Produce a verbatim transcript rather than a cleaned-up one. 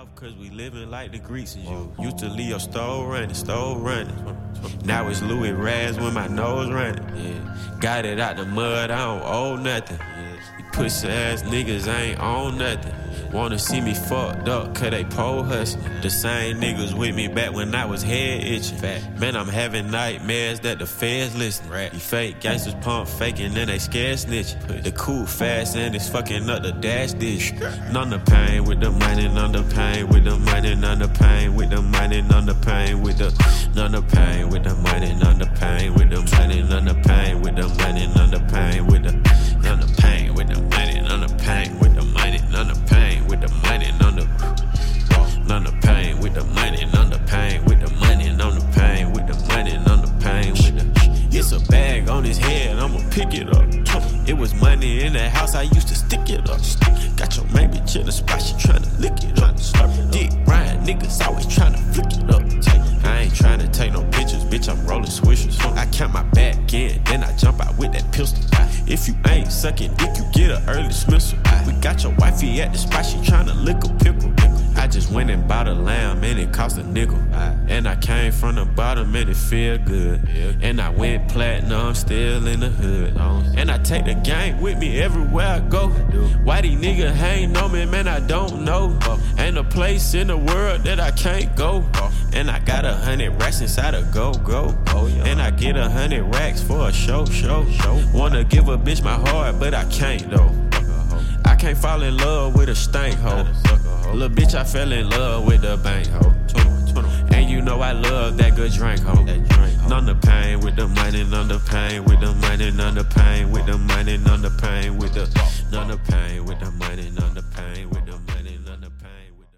off cause we living like the Greeks and you. Used to leave your stove running, stove running. Now it's Louis Raz when my nose running. Yeah. Got it out the mud, I don't owe nothing. You pussy ass niggas ain't on nothing. Wanna see me fucked up cause they pole hustling. The same niggas with me back when I was head itching. Man, I'm having nightmares that the feds listen. You fake gangsters pump faking and they scared snitching. The cool fast and it's fucking up the dash dish. None the pain with the money, none the pain with the money, none the pain with the money, none the pain with the none the pain with the money, none the pain with the money, none the pain with the money, none the pain with the none the pain with the money, none the pain with the money, none the pain with the money, none the none the pain with the money, none the pain with the money, none the pain with the money, none the pain with the. It's a bag on his head, I'ma pick it up. It was money in that house, I used to stick it up. Got your main bitch in the spot, she tryna lick it up. Dick Ryan niggas always tryna flick it up. I ain't tryna take no pictures, bitch, I'm rolling swishers. I count my back in, then I jump out with that pistol. If you ain't sucking dick, you get an early dismissal. We got your wifey at the spot, she tryna lick a pickle. I just went and bought a lamb and it cost a nickel. And I came from the bottom and it feel good. And I went platinum, still in the hood. And I take the gang with me everywhere I go. Why these niggas hang on me, man, I don't know. Ain't a place in the world that I can't go. And I got a hundred racks inside a go-go. And I get a hundred racks for a show, show. Wanna give a bitch my heart, but I can't though. I can't fall in love with a stank hoe. Little bitch, I fell in love with the bank hoe. And you know I love that good drink hoe. None the pain with the money, none the pain with the money, none the pain with the money, none the pain with the none the pain with the money, none the pain with the